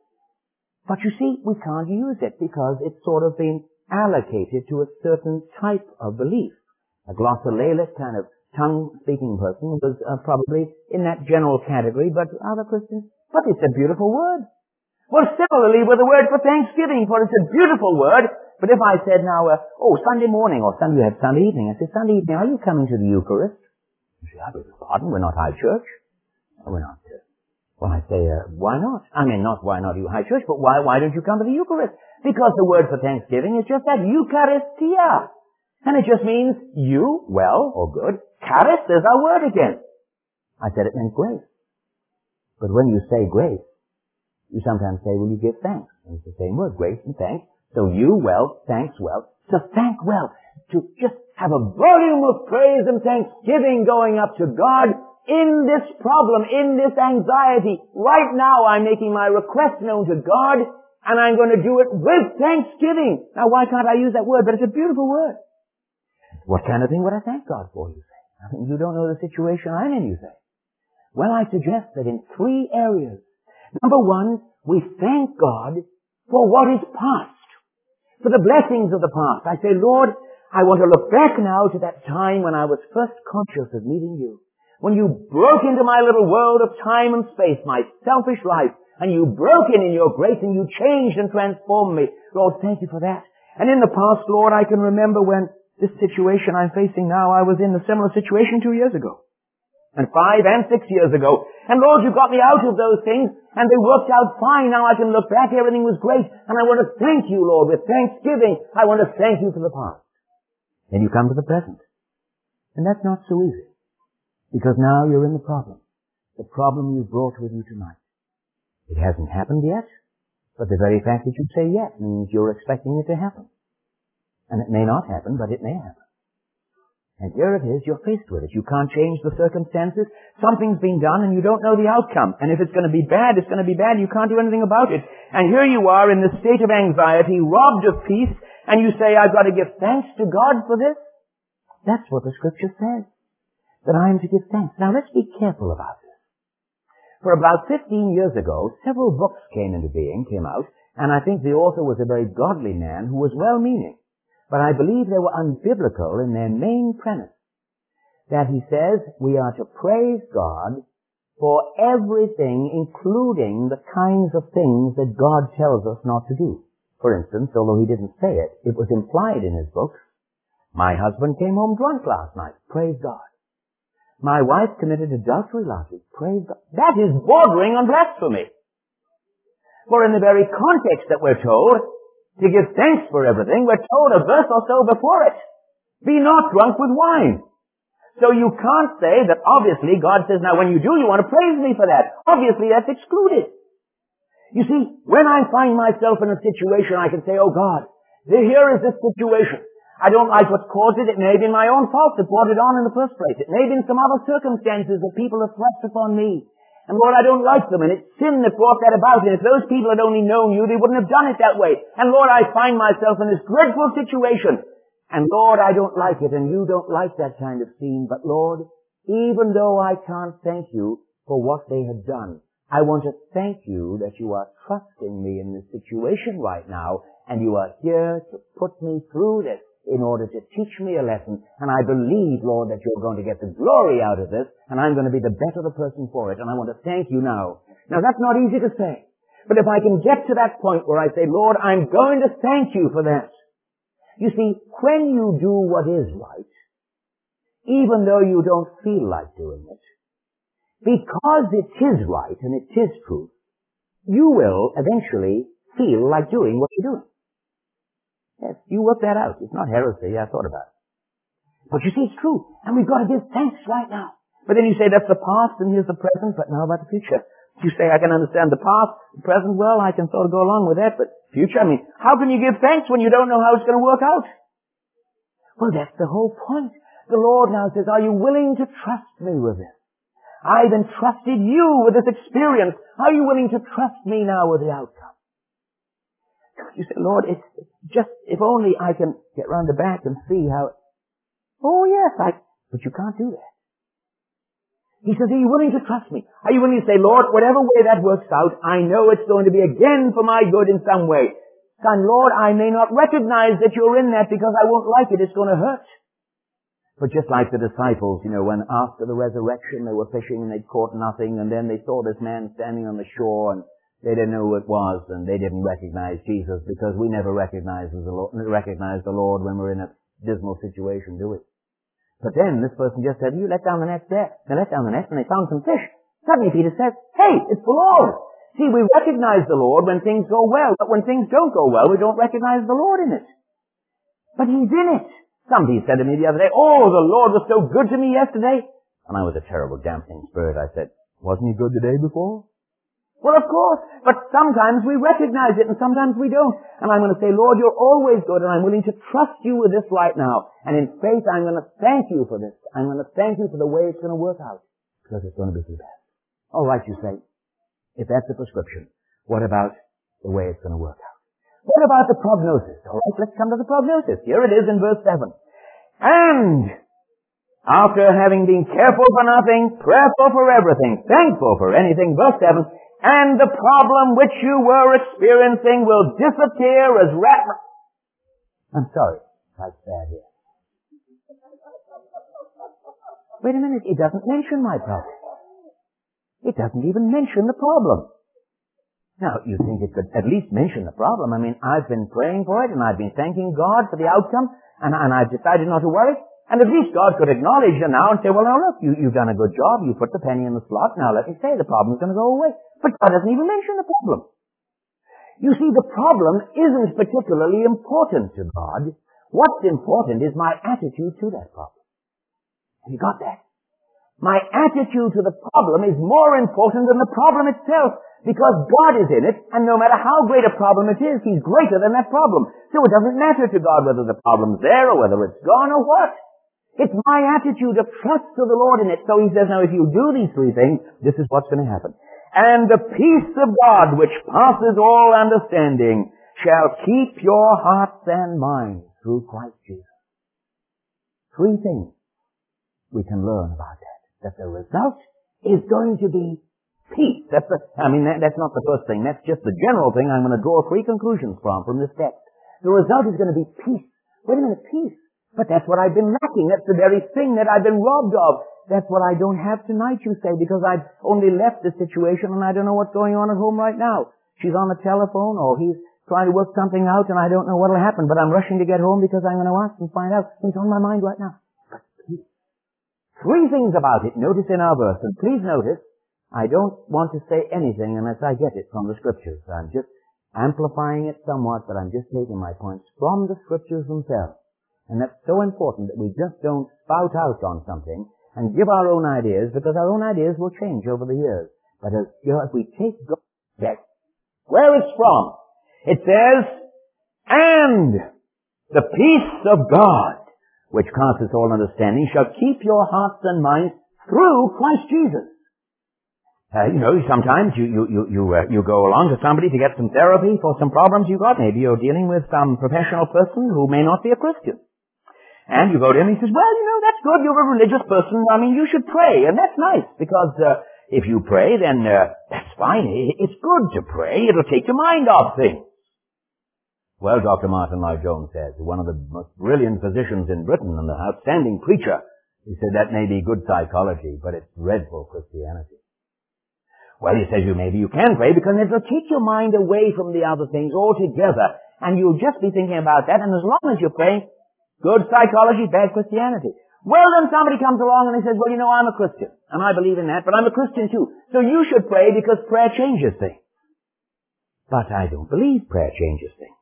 But you see, we can't use it because it's sort of been allocated to a certain type of belief. A glossolalia kind of tongue-speaking person was uh, probably in that general category, but other Christians, but it's a beautiful word. Well, similarly with the word for Thanksgiving, for it's a beautiful word, but if I said now, uh, oh, Sunday morning, or Sunday, you have Sunday evening, I said, Sunday evening, are you coming to the Eucharist? You say, I beg your pardon, we're not high church. Oh, we're not church. Well, I say, uh, why not? I mean, not why not you high church, but why, why don't you come to the Eucharist? Because the word for Thanksgiving is just that, Eucharistia. And it just means you, well, or good. Charis, there's our word again. I said it meant grace. But when you say grace, you sometimes say, will you give thanks? And it's the same word, grace and thanks. So you, well, thanks, well. To thank well. To just have a volume of praise and thanksgiving going up to God in this problem, in this anxiety. Right now I'm making my request known to God, and I'm going to do it with thanksgiving. Now why can't I use that word? But it's a beautiful word. What kind of thing would I thank God for, you say? I mean, you don't know the situation I'm in, you say. Well, I suggest that in three areas. Number one, we thank God for what is past, for the blessings of the past. I say, Lord, I want to look back now to that time when I was first conscious of meeting you. When you broke into my little world of time and space, my selfish life, and you broke in in your grace and you changed and transformed me. Lord, thank you for that. And in the past, Lord, I can remember when this situation I'm facing now, I was in a similar situation two years ago. And five and six years ago. And Lord, you got me out of those things, and they worked out fine. Now I can look back, everything was great, and I want to thank you, Lord, with thanksgiving. I want to thank you for the past. Then you come to the present. And that's not so easy. Because now you're in the problem. The problem you brought with you tonight. It hasn't happened yet, but the very fact that you say yet means you're expecting it to happen. And it may not happen, but it may happen. And here it is, you're faced with it. You can't change the circumstances. Something's been done and you don't know the outcome. And if it's going to be bad, it's going to be bad. You can't do anything about it. And here you are in this state of anxiety, robbed of peace, and you say, I've got to give thanks to God for this. That's what the Scripture says. That I am to give thanks. Now let's be careful about this. For about fifteen years ago, several books came into being, came out, And I think the author was a very godly man who was well-meaning. But I believe they were unbiblical in their main premise. That he says we are to praise God for everything, including the kinds of things that God tells us not to do. For instance, although he didn't say it, it was implied in his books. My husband came home drunk last night. Praise God. My wife committed adultery last week. Praise God. That is bordering on blasphemy. For in the very context that we're told to give thanks for everything, we're told a verse or so before it. Be not drunk with wine. So you can't say that obviously God says, now when you do, you want to praise me for that. Obviously that's excluded. You see, when I find myself in a situation, I can say, oh God, here is this situation. I don't like what's caused it. It may have been my own fault that brought it on in the first place. It may have been some other circumstances that people have thrust upon me. And Lord, I don't like them, and it's sin that brought that about. And if those people had only known you, they wouldn't have done it that way. And Lord, I find myself in this dreadful situation. And Lord, I don't like it, and you don't like that kind of scene. But Lord, even though I can't thank you for what they have done, I want to thank you that you are trusting me in this situation right now, and you are here to put me through this in order to teach me a lesson. And I believe, Lord, that you're going to get the glory out of this, and I'm going to be the better the person for it, and I want to thank you now. Now, that's not easy to say. But if I can get to that point where I say, Lord, I'm going to thank you for that. You see, when you do what is right, even though you don't feel like doing it, because it is right and it is true, you will eventually feel like doing what you're doing. Yes, you work that out. It's not heresy. I thought about it. But you see, it's true. And we've got to give thanks right now. But then you say, that's the past and here's the present, but now about the future. You say, I can understand the past, the present, well, I can sort of go along with that, but future, I mean, how can you give thanks when you don't know how it's going to work out? Well, that's the whole point. The Lord now says, are you willing to trust me with this? I've entrusted you with this experience. Are you willing to trust me now with the outcome? You say, Lord, it's just, if only I can get round the back and see how, oh yes, I, but you can't do that. He says, are you willing to trust me? Are you willing to say, Lord, whatever way that works out, I know it's going to be again for my good in some way. Son, Lord, I may not recognize that you're in that because I won't like it. It's going to hurt. But just like the disciples, you know, when after the resurrection they were fishing and they'd caught nothing, and then they saw this man standing on the shore and they didn't know who it was, and they didn't recognize Jesus, because we never recognize the Lord, recognize the Lord when we're in a dismal situation, do we? But then this person just said, you let down the net there. They let down the net and they found some fish. Suddenly Peter says, hey, it's the Lord. See, we recognize the Lord when things go well, but when things don't go well, we don't recognize the Lord in it. But he's in it. Somebody said to me the other day, oh, the Lord was so good to me yesterday. And I was a terrible dampening spirit. I said, wasn't he good the day before? Well, of course, but sometimes we recognize it and sometimes we don't. And I'm going to say, Lord, you're always good, and I'm willing to trust you with this right now. And in faith, I'm going to thank you for this. I'm going to thank you for the way it's going to work out, because it's going to be for the best. All right, you say, if that's the prescription, what about the way it's going to work out? What about the prognosis? All right, let's come to the prognosis. Here it is in verse seven. And after having been careful for nothing, prayerful for everything, thankful for anything, verse seven, and the problem which you were experiencing will disappear as rapidly. I'm sorry, that's bad here. Wait a minute, it doesn't mention my problem. It doesn't even mention the problem. Now, you think it could at least mention the problem. I mean, I've been praying for it, and I've been thanking God for the outcome, and, and I've decided not to worry. And at least God could acknowledge it now and say, well, now look, you, you've done a good job. You put the penny in the slot. Now let me say the problem's going to go away. But God doesn't even mention the problem. You see, the problem isn't particularly important to God. What's important is my attitude to that problem. Have you got that? My attitude to the problem is more important than the problem itself, because God is in it, and no matter how great a problem it is, He's greater than that problem. So it doesn't matter to God whether the problem's there or whether it's gone or what. It's my attitude of trust to the Lord in it. So he says, now if you do these three things, this is what's going to happen. And the peace of God, which passes all understanding, shall keep your hearts and minds through Christ Jesus. Three things we can learn about that. That the result is going to be Peace. That's the, I mean, that, that's not the first thing. That's just the general thing I'm going to draw three conclusions from, from this text. The result is going to be peace. Wait a minute, peace. But that's what I've been lacking. That's the very thing that I've been robbed of. That's what I don't have tonight, you say, because I've only left the situation and I don't know what's going on at home right now. She's on the telephone or he's trying to work something out and I don't know what'll happen, but I'm rushing to get home because I'm going to ask and find out. It's on my mind right now. But peace. Three things about it. Notice in our verse, and please notice, I don't want to say anything unless I get it from the Scriptures. I'm just amplifying it somewhat, but I'm just taking my points from the Scriptures themselves. And that's so important that we just don't spout out on something and give our own ideas, because our own ideas will change over the years. But as, you know, if we take God's text, where it's from, it says, and the peace of God, which passes all understanding, shall keep your hearts and minds through Christ Jesus. Uh, you know, sometimes you you you you, uh, you go along to somebody to get some therapy for some problems you've got. Maybe you're dealing with some professional person who may not be a Christian. And you go to him and he says, well, you know, that's good. You're a religious person. I mean, you should pray. And that's nice because uh, if you pray, then uh, that's fine. It's good to pray. It'll take your mind off things. Well, Doctor Martin Lloyd-Jones says, one of the most brilliant physicians in Britain and an outstanding preacher, he said that may be good psychology, but it's dreadful Christianity. Well, he says you maybe you can pray because it'll take your mind away from the other things altogether, and you'll just be thinking about that, and as long as you're praying, good psychology, bad Christianity. Well, then somebody comes along and he says, well, you know, I'm a Christian, and I believe in that, but I'm a Christian too, so you should pray because prayer changes things. But I don't believe prayer changes things.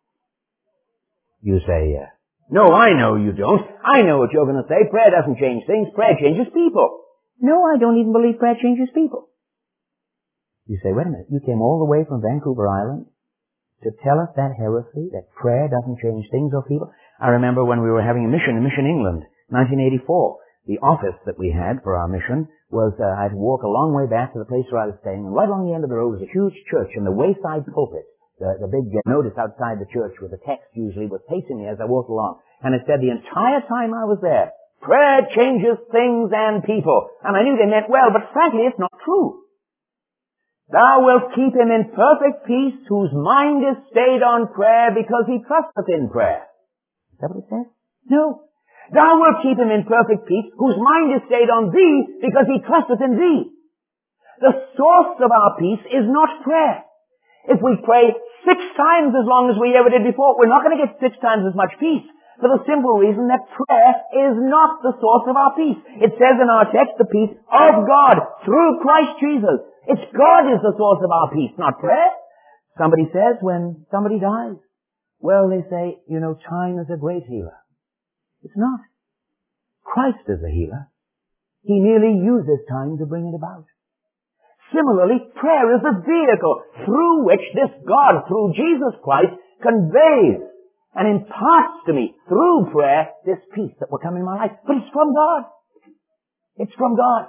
You say, uh, no, I know you don't. I know what you're going to say. Prayer doesn't change things. Prayer changes people. No, I don't even believe prayer changes people. You say, wait a minute, you came all the way from Vancouver Island to tell us that heresy, that prayer doesn't change things or people? I remember when we were having a mission in Mission England, nineteen eighty-four. The office that we had for our mission was, uh, I had to walk a long way back to the place where I was staying, and right along the end of the road was a huge church, and the wayside pulpit, the, the big uh, notice outside the church with the text usually was facing me as I walked along. And it said the entire time I was there, prayer changes things and people. And I knew they meant well, but frankly it's not true. Thou wilt keep him in perfect peace whose mind is stayed on prayer because he trusteth in prayer. Is that what it says? No. Thou wilt keep him in perfect peace whose mind is stayed on thee because he trusteth in thee. The source of our peace is not prayer. If we pray six times as long as we ever did before, we're not going to get six times as much peace. For the simple reason that prayer is not the source of our peace. It says in our text, the peace of God through Christ Jesus. It's God is the source of our peace, not prayer. Somebody says when somebody dies, well, they say, you know, time is a great healer. It's not. Christ is a healer. He merely uses time to bring it about. Similarly, prayer is the vehicle through which this God, through Jesus Christ, conveys and imparts to me, through prayer, this peace that will come in my life. But it's from God. It's from God.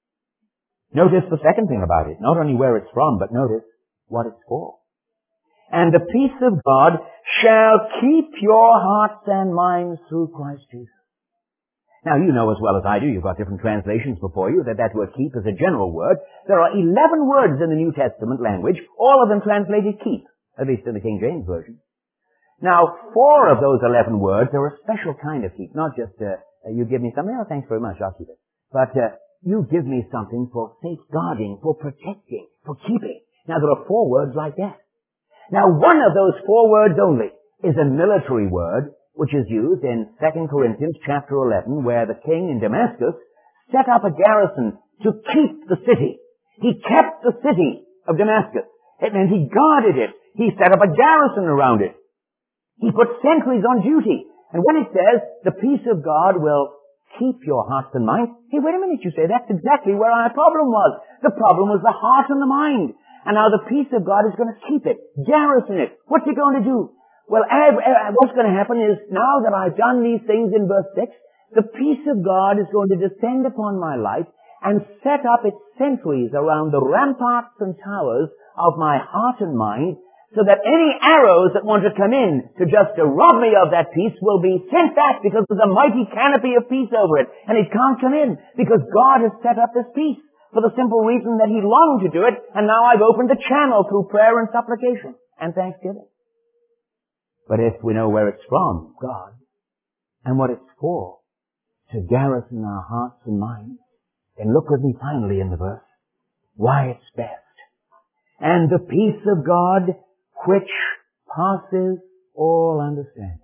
Notice the second thing about it. Not only where it's from, but notice what it's for. And the peace of God shall keep your hearts and minds through Christ Jesus. Now, you know as well as I do, you've got different translations before you, that that word keep is a general word. There are eleven words in the New Testament language, all of them translated keep, at least in the King James Version. Now, four of those eleven words are a special kind of keep, not just, uh, you give me something, oh, thanks very much, I'll keep it. But uh, you give me something for safeguarding, for protecting, for keeping. Now, there are four words like that. Now, one of those four words only is a military word, which is used in Second Corinthians chapter eleven, where the king in Damascus set up a garrison to keep the city. He kept the city of Damascus. It meant he guarded it. He set up a garrison around it. He put sentries on duty. And when it says, the peace of God will keep your hearts and minds, hey, wait a minute, you say, that's exactly where our problem was. The problem was the heart and the mind. And now the peace of God is going to keep it, garrison it. What's it going to do? Well, what's going to happen is, now that I've done these things in verse six, the peace of God is going to descend upon my life and set up its sentries around the ramparts and towers of my heart and mind, so that any arrows that want to come in to just to rob me of that peace will be sent back, because there's a mighty canopy of peace over it, and it can't come in, because God has set up this peace. for the simple reason that he longed to do it, and now I've opened the channel through prayer and supplication and thanksgiving. But if we know where it's from, God, and what it's for, to garrison our hearts and minds, then look with me finally in the verse, why it's best. And the peace of God, which passes all understanding.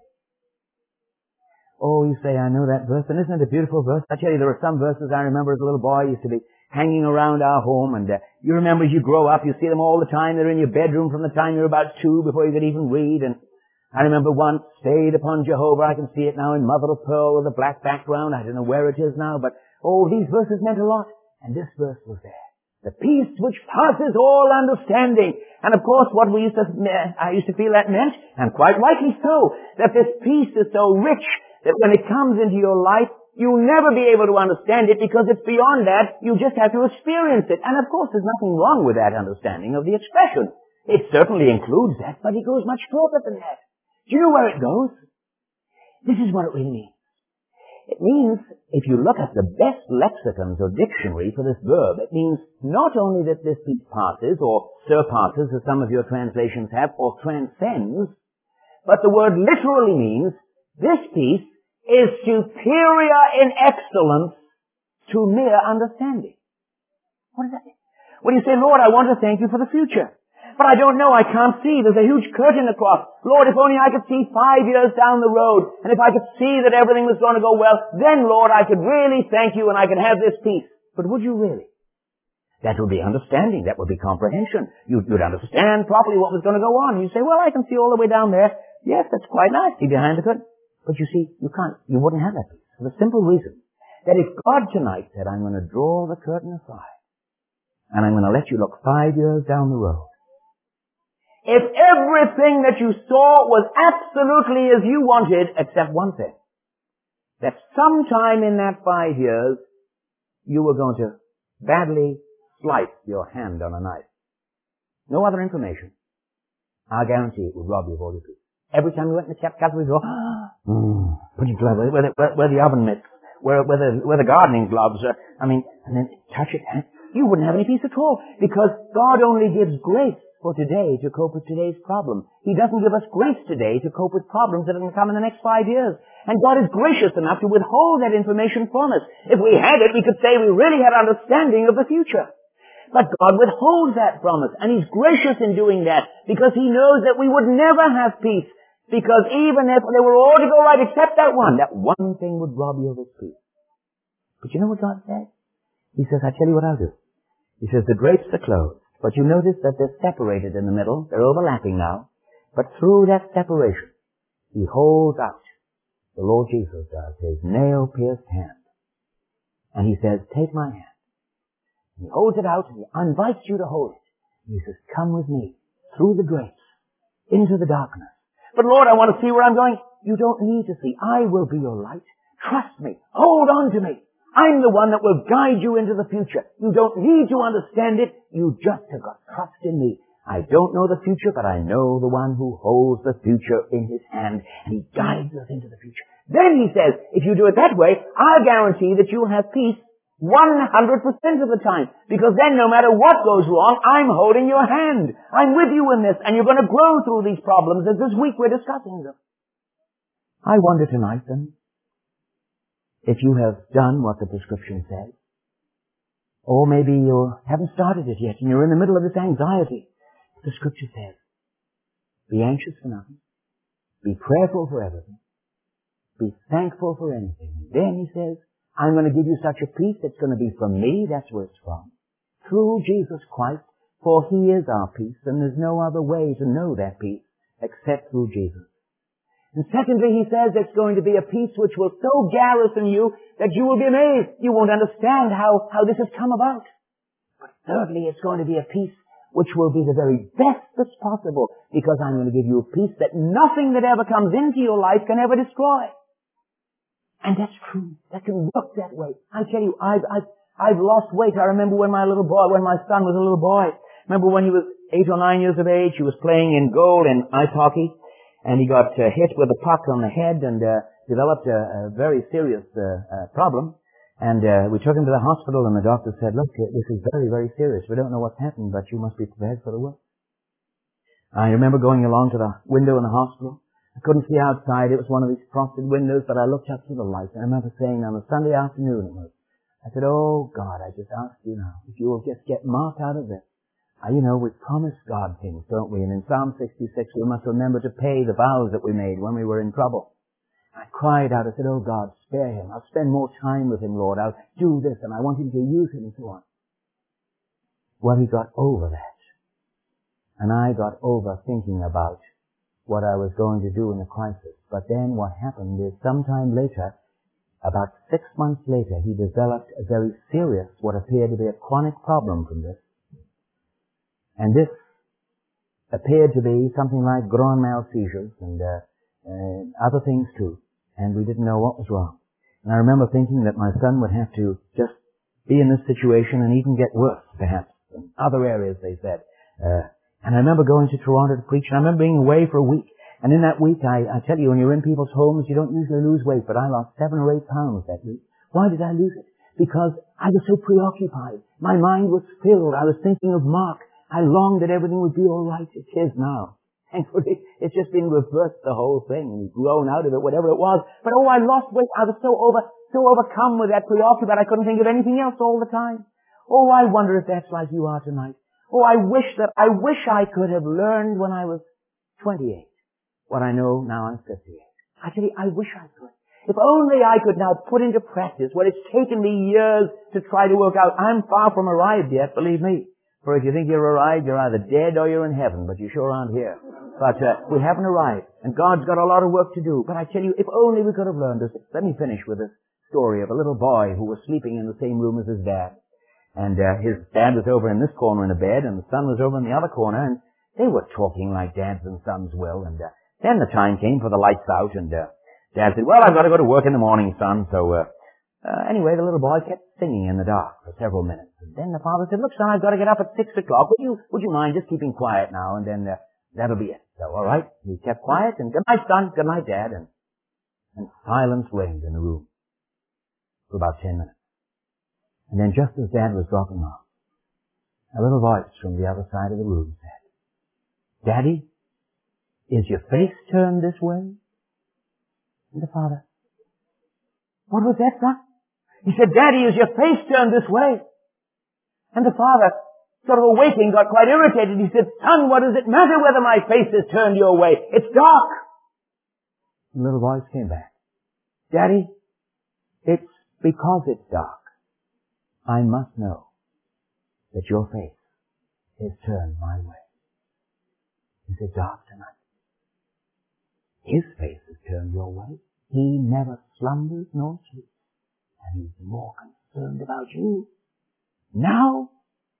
Oh, you say, I know that verse, and isn't it a beautiful verse? I tell you, there are some verses I remember as a little boy used to be hanging around our home, and uh, you remember as you grow up, you see them all the time. They're in your bedroom from the time you're about two before you could even read. And I remember once, stayed upon Jehovah. I can see it now in mother of pearl with a black background. I don't know where it is now, but oh, these verses meant a lot. And this verse was there. The peace which passes all understanding. And of course, what we used to, I used to feel that meant, and quite rightly so, that this peace is so rich that when it comes into your life, you'll never be able to understand it because it's beyond that. You just have to experience it. And of course, there's nothing wrong with that understanding of the expression. It certainly includes that, but it goes much further than that. Do you know where it goes? This is what it really means. It means, if you look at the best lexicons or dictionary for this verb, it means not only that this peace passes, or surpasses, as some of your translations have, or transcends, but the word literally means this peace is superior in excellence to mere understanding. What does that mean? When you say, Lord, I want to thank you for the future. But I don't know, I can't see. There's a huge curtain across. Lord, if only I could see five years down the road, and if I could see that everything was going to go well, then, Lord, I could really thank you and I could have this peace. But would you really? That would be understanding. That would be comprehension. You'd, you'd understand properly what was going to go on. You'd say, well, I can see all the way down there. Yes, that's quite nice. See behind the curtain. But you see, you can't, you wouldn't have that peace. For the simple reason that if God tonight said, I'm going to draw the curtain aside, and I'm going to let you look five years down the road, if everything that you saw was absolutely as you wanted, except one thing, that sometime in that five years, you were going to badly slice your hand on a knife. No other information. I guarantee it would rob you of all your peace. Every time you went in the capital, you go, mm, put your glove, where the, where, where the oven mitts, where, where the, where the gardening gloves are, I mean, and then touch it, and you wouldn't have any peace at all, because God only gives grace for today to cope with today's problem. He doesn't give us grace today to cope with problems that are going to come in the next five years. And God is gracious enough to withhold that information from us. If we had it, we could say we really had understanding of the future. But God withholds that from us, and He's gracious in doing that, because He knows that we would never have peace, because even if they were all to go right except that one, that one thing would rob you of its peace. But you know what God says? He says, I tell you what I'll do. He says, the grapes are closed. But you notice that they're separated in the middle. They're overlapping now. But through that separation, He holds out, the Lord Jesus does, His nail-pierced hand. And He says, take my hand. And He holds it out and He invites you to hold it. And He says, come with me through the grapes, into the darkness. But Lord, I want to see where I'm going. You don't need to see. I will be your light. Trust me. Hold on to me. I'm the one that will guide you into the future. You don't need to understand it. You just have got trust in me. I don't know the future, but I know the one who holds the future in His hand, and He guides us into the future. Then He says, if you do it that way, I'll guarantee that you'll have peace one hundred percent of the time. Because then no matter what goes wrong, I'm holding your hand. I'm with you in this, and you're going to grow through these problems as this week we're discussing them. I wonder tonight then, if you have done what the prescription says, or maybe you haven't started it yet and you're in the middle of this anxiety. The Scripture says, be anxious for nothing, be prayerful for everything, be thankful for anything. Then He says, I'm going to give you such a peace that's going to be from me, that's where it's from, through Jesus Christ, for He is our peace, and there's no other way to know that peace except through Jesus. And secondly, He says it's going to be a peace which will so garrison you that you will be amazed. You won't understand how, how this has come about. But thirdly, it's going to be a peace which will be the very best that's possible, because I'm going to give you a peace that nothing that ever comes into your life can ever destroy. And that's true. That can work that way. I tell you, I've, I've, I've lost weight. I remember when my little boy, when my son was a little boy. Remember when he was eight or nine years of age, he was playing in goal in ice hockey. And he got uh, hit with a puck on the head and uh, developed a, a very serious uh, uh, problem. And uh, we took him to the hospital, and the doctor said, look, this is very, very serious. We don't know what's happened, but you must be prepared for the worst. I remember going along to the window in the hospital. I couldn't see outside. It was one of these frosted windows, but I looked up through the light. And I remember saying on a Sunday afternoon it was, I said, oh, God, I just ask you now, if you will just get Mark out of this. Uh, you know, we promise God things, don't we? And in Psalm sixty-six, we must remember to pay the vows that we made when we were in trouble. I cried out, I said, oh God, spare him. I'll spend more time with him, Lord. I'll do this, and I want him to use him, and so on. Well, he got over that. And I got over thinking about what I was going to do in the crisis. But then what happened is sometime later, about six months later, he developed a very serious, what appeared to be a chronic problem from this. And this appeared to be something like grand mal seizures and uh, uh, other things too. And we didn't know what was wrong. And I remember thinking that my son would have to just be in this situation and even get worse, perhaps, in other areas, they said. Uh, and I remember going to Toronto to preach, and I remember being away for a week. And in that week, I, I tell you, when you're in people's homes, you don't usually lose weight, but I lost seven or eight pounds that week. Why did I lose it? Because I was so preoccupied. My mind was filled. I was thinking of Mark. I longed that everything would be all right. It is now. Thankfully, it's just been reversed, the whole thing, and grown out of it, whatever it was. But oh, I lost weight. I was so over, so overcome with that preoccupied, I couldn't think of anything else all the time. Oh, I wonder if that's like you are tonight. Oh, I wish that, I wish I could have learned when I was twenty-eight what I know now I'm fifty-eight. I tell you, I wish I could. If only I could now put into practice what it's taken me years to try to work out. I'm far from arrived yet, believe me. For if you think you're arrived, you're either dead or you're in heaven, but you sure aren't here. But uh, we haven't arrived, and God's got a lot of work to do. But I tell you, if only we could have learned this. Let me finish with this story of a little boy who was sleeping in the same room as his dad. And uh, his dad was over in this corner in the bed, and the son was over in the other corner, and they were talking like dads and sons will. And uh, then the time came for the lights out, and uh, Dad said, well, I've got to go to work in the morning, son, so... Uh, Uh, anyway, the little boy kept singing in the dark for several minutes. And then the father said, look, son, I've got to get up at six o'clock. Would you, would you mind just keeping quiet now? And then, uh, that'll be it. So, all right. He kept quiet, and good night, son. Good night, Dad. And, and silence reigned in the room for about ten minutes. And then just as Dad was dropping off, a little voice from the other side of the room said, Daddy, is your face turned this way? And the father, what was that, son? He said, Daddy, is your face turned this way? And the father, sort of awaking, got quite irritated. He said, son, what does it matter whether my face is turned your way? It's dark. The little voice came back. Daddy, it's because it's dark. I must know that your face is turned my way. Is it dark tonight? His face is turned your way. He never slumbers nor sleeps. And he's more concerned about you now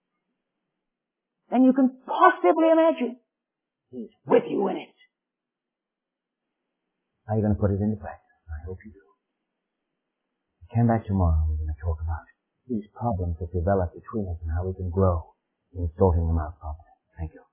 than you can possibly imagine. He's with you in it. How are you going to put it into practice? I hope you do. Come back tomorrow. We're going to talk about these problems that develop between us and how we can grow in sorting them out properly. Thank you.